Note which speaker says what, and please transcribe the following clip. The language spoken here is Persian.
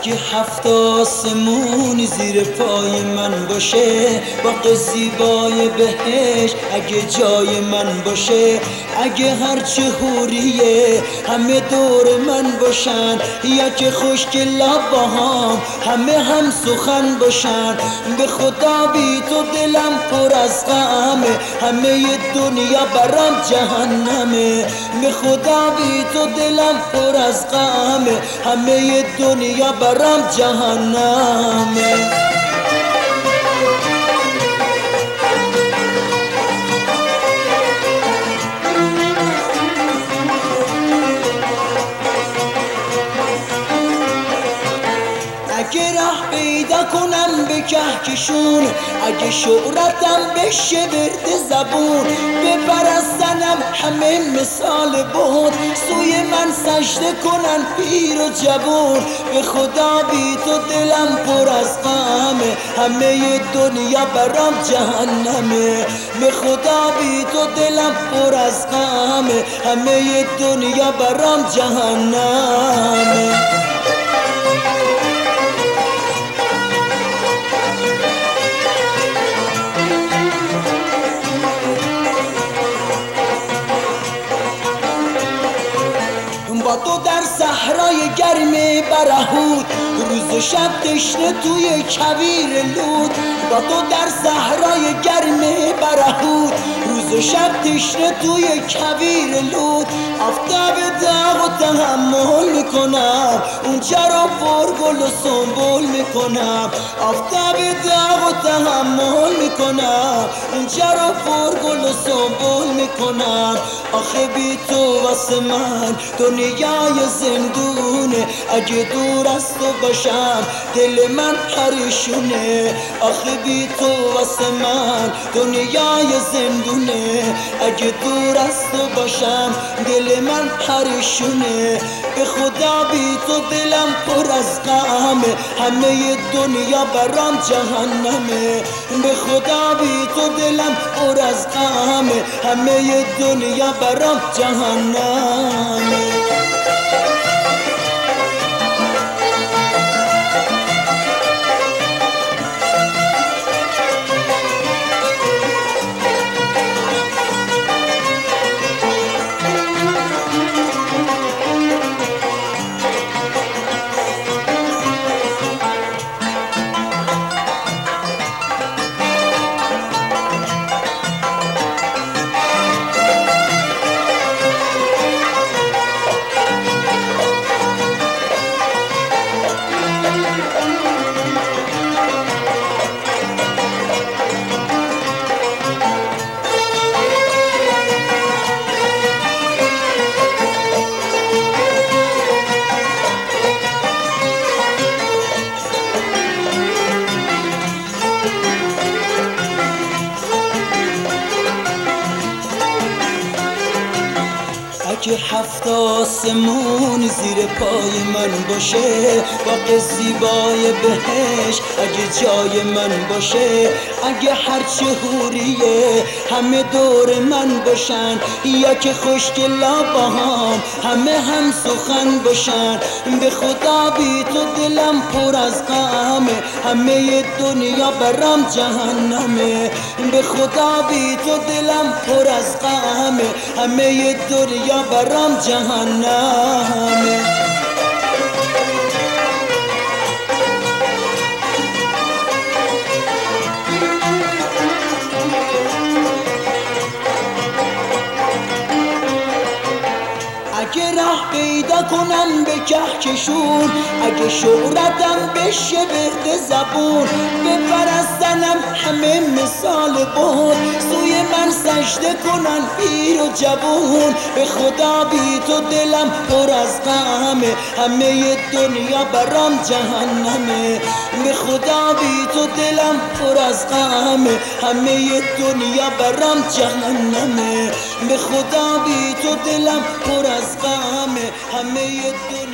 Speaker 1: اگه هفت آسمون زیر پای من باشه، باغ زیبای بهش اگه جای من باشه، اگه هرچه حوریه همه دور من باشن، یا که خشک لبهام همه هم سخن باشن، به خدا بی تو دلم پر از غمه، همه دنیا برام جهنمه، به خدا بی تو دلم پر از غمه، همه دنیا برام جهنمه. اگه راه پیدا کنم به کهکشون، اگه شهرتم بشه ورد زبون، بپرستنم همه مثال بود، سوی من سجده کنن پیر و جوون، به خدا بی تو دلم پر از غمه، همه دنیا برام جهنمه، به خدا بی تو دلم پر از غمه، همه دنیا برام جهنمه. با تو در صحرای گرم برهوت، روز و شب تشنه توی کویر لود، با تو در صحرای گرم برهوت، روز و شب تشنه توی کویر لود، آفتاب داغ و تحمل میکنم، اونجا رو پر گل و سنبول میکنم، آفتاب داغ و تحمل میکنم، اونجا رو پر گل و سنبول میکنم، آخه بی تو واسه من دنیای زندونه، اگه دور از تو باشم دل من پریشونه، آخه بی تو واسه من دنیای زندونه، اگه دور از تو باشم دل من پریشونه، به خدا بی تو دلم پر از غمه، همه دنیا برام جهنمه، به خدا بی تو دلم پر از غمه، همه دنیا برام جهنمه. اگه هفت آسمون زیر پای من باشه، باغ زیبای بهش اگه جای من باشه، اگه هرچه حوریه همه دور من باشن، یا که خشک لبهام همه هم سخن باشن، به خدا بی تو دلم پر از غمه، همه دنیا برام جهنمه، به خدا بی تو دلم پر از غمه، همه دنیا برام جهنمه. اگه راه پیدا کنم به کهکشون، اگه شهرتم بشه ورد زبون، بپرستنم همه مثال بود، سوی من سجده کنن پیر و جوون، به خدا بی تو دلم پر از غمه، همه دنیا برام جهنمه، به خدا بی تو دلم پر از غمه، همه دنیا برام جهنمه، به خدا بی تو دلم پر از غمه، همه دنیا